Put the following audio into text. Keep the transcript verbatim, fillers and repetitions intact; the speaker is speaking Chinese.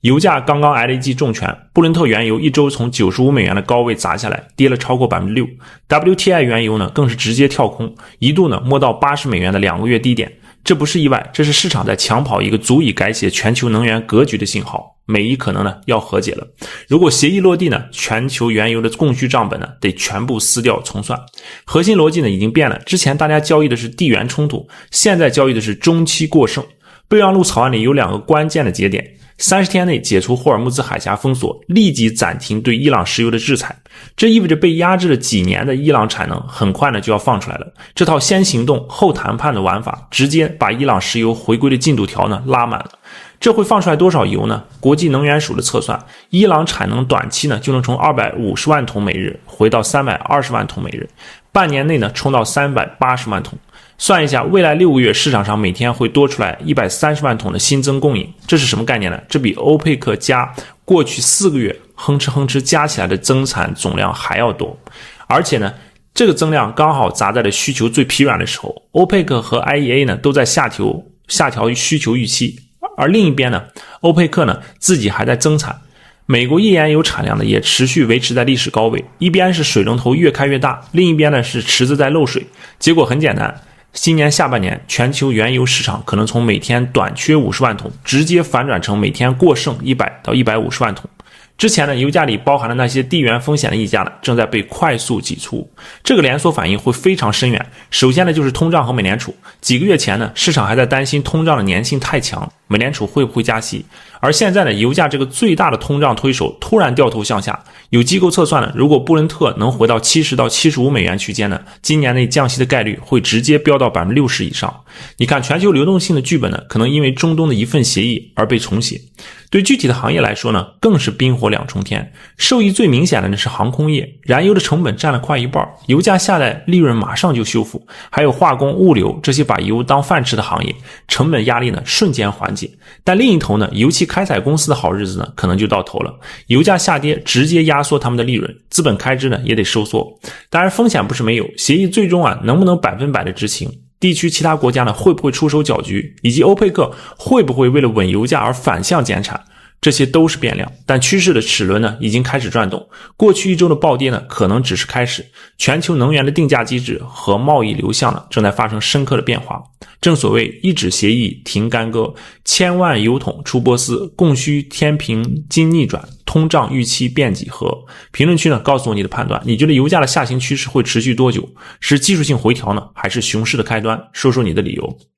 油价刚刚挨了一记重拳，布伦特原油一周从九十五美元的高位砸下来，跌了超过 百分之六。 W T I 原油呢更是直接跳空，一度呢摸到八十美元的两个月低点。这不是意外，这是市场在抢跑一个足以改写全球能源格局的信号。美伊可能呢要和解了，如果协议落地呢，全球原油的供需账本呢得全部撕掉重算。核心逻辑呢已经变了，之前大家交易的是地缘冲突，现在交易的是中期过剩。备忘录草案里有两个关键的节点，三十天内解除霍尔木兹海峡封锁，立即暂停对伊朗石油的制裁。这意味着被压制了几年的伊朗产能很快呢就要放出来了。这套先行动后谈判的玩法，直接把伊朗石油回归的进度条呢拉满了。这会放出来多少油呢？国际能源署的测算，伊朗产能短期呢就能从二百五十万桶每日回到三百二十万桶每日，半年内呢冲到三百八十万桶。算一下，未来六个月市场上每天会多出来一百三十万桶的新增供应，这是什么概念呢？这比欧佩克加过去四个月哼哧哼哧加起来的增产总量还要多。而且呢，这个增量刚好砸在了需求最疲软的时候，欧佩克和 I E A 呢都在下调下调需求预期，而另一边呢，欧佩克呢自己还在增产。美国页岩油产量呢也持续维持在历史高位，一边是水龙头越开越大，另一边呢是池子在漏水。结果很简单，今年下半年全球原油市场可能从每天短缺五十万桶直接反转成每天过剩一百到一百五十万桶。之前呢，油价里包含的那些地缘风险的溢价呢，正在被快速挤出。这个连锁反应会非常深远。首先呢，就是通胀和美联储。几个月前呢，市场还在担心通胀的粘性太强，美联储会不会加息？而现在呢，油价这个最大的通胀推手突然掉头向下。有机构测算呢，如果布伦特能回到七十到七十五美元区间呢，今年内降息的概率会直接飙到 百分之六十 以上。你看，全球流动性的剧本呢，可能因为中东的一份协议而被重写。对具体的行业来说呢，更是冰火两重天。受益最明显的呢是航空业，燃油的成本占了快一半，油价下来利润马上就修复。还有化工、物流这些把油当饭吃的行业，成本压力呢瞬间缓解。但另一头呢，油气开采公司的好日子呢可能就到头了。油价下跌直接压缩他们的利润，资本开支呢也得收缩。当然风险不是没有，协议最终啊能不能百分百的执行，地区其他国家呢会不会出手搅局，以及欧佩克会不会为了稳油价而反向减产，这些都是变量。但趋势的齿轮呢已经开始转动，过去一周的暴跌呢可能只是开始。全球能源的定价机制和贸易流向呢正在发生深刻的变化。正所谓一纸协议停干戈，千万油桶出波斯，供需天平金逆转，通胀预期变几何。评论区呢告诉我你的判断，你觉得油价的下行趋势会持续多久？是技术性回调呢，还是熊市的开端？说说你的理由。